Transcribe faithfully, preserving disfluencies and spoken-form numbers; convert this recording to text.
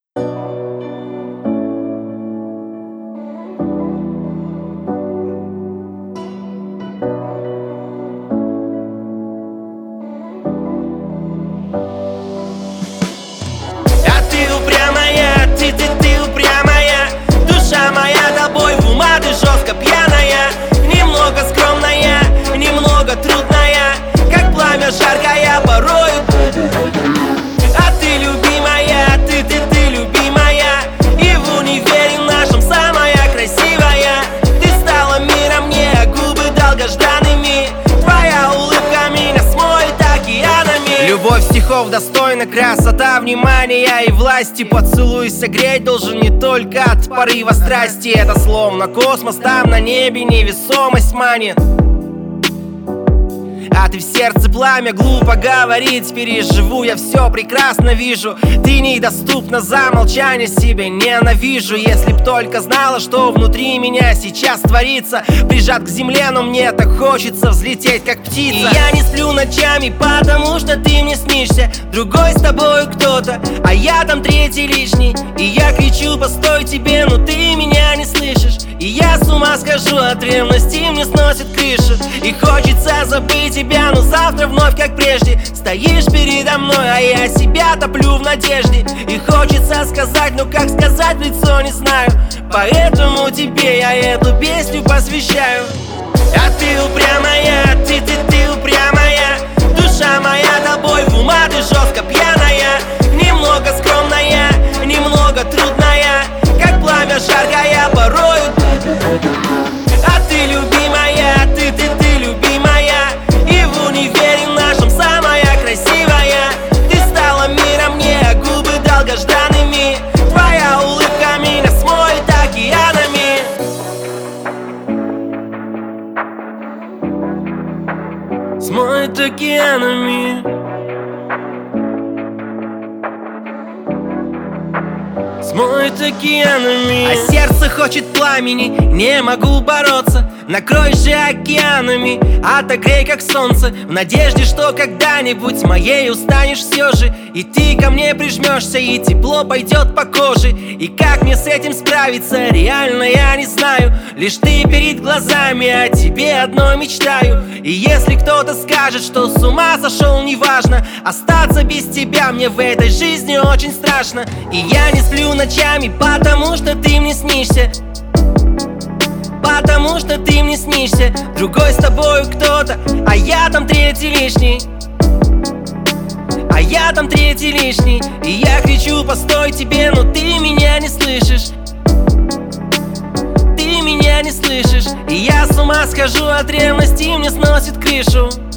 Жаркая порою. А ты любимая, ты, ты, ты любимая. И в универе нашем самая красивая. Ты стала миром мне, губы долгожданными. Твоя улыбка меня смоет океанами. Любовь стихов достойна, красота внимания и власти. Поцелуй согреть должен не только от порыва страсти. Это словно космос, там на небе невесомость манит. А ты в сердце пламя, глупо говорить. Переживу, я все прекрасно вижу. Ты недоступна, за молчание себя ненавижу. Если б только знала, что внутри меня сейчас творится. Прижат к земле, но мне так хочется взлететь, как птица. И я не сплю ночами, потому что ты мне снишься. Другой с тобой кто-то, а я там третий лишний. И я кричу, постой тебе, но ты меня не слышишь. И я с ума схожу от ревности, мне сносит крышу. И хочется забыть тебя, но завтра вновь как прежде. Стоишь передо мной, а я себя топлю в надежде. И хочется сказать, но как сказать в лицо не знаю. Поэтому тебе я эту песню посвящаю. А ты упрямая, ты, ты, ты упрямая. Душа моя тобой в ума, ты жестко пьяная. Немного скромная, немного трудная. Как пламя жаркая порою. А ты любимая, ты, ты, ты любимая. И в универе нашем самая красивая. Ты стала миром мне, губы долгожданными. Твоя улыбка меня смоет океанами. Смоет океанами. Смоет океанами. А сердце хочет пламени, не могу бороться. Накрой же океанами, отогрей как солнце. В надежде, что когда-нибудь моей устанешь все же. И ты ко мне прижмешься, и тепло пойдет по коже. И как мне с этим справиться, реально я не знаю. Лишь ты перед глазами, о тебе одно мечтаю. И если кто-то скажет, что с ума сошел, неважно. Остаться без тебя мне в этой жизни очень страшно. И я не сплю ночами, потому что ты мне снишься. Потому что ты мне снишься. Другой с тобою кто-то, а я там третий лишний. А я там третий лишний. И я кричу, постой тебе, но ты меня не слышишь. Ты меня не слышишь. И я с ума схожу от ревности, мне сносит крышу.